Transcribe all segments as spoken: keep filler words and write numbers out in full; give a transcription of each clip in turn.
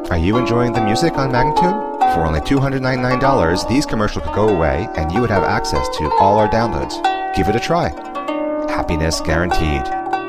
Are you enjoying the music on Magnitude? For only two hundred ninety-nine dollars, these commercials could go away and you would have access to all our downloads. Give it a try. Happiness guaranteed.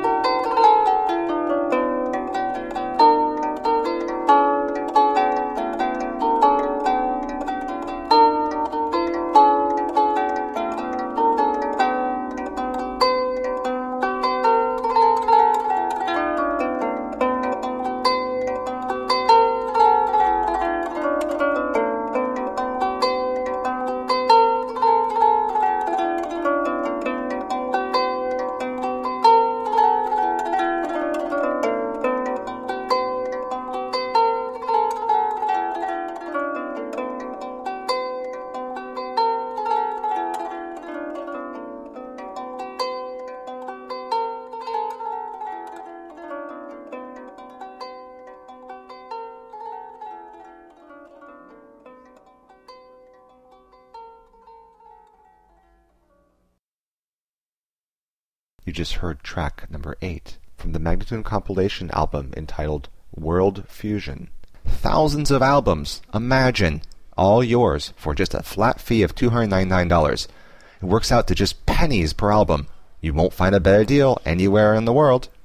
You just heard track number eight from the Magnitude compilation album entitled World Fusion. Thousands of albums, imagine, all yours for just a flat fee of two hundred ninety-nine dollars. It works out to just pennies per album. You won't find a better deal anywhere in the world.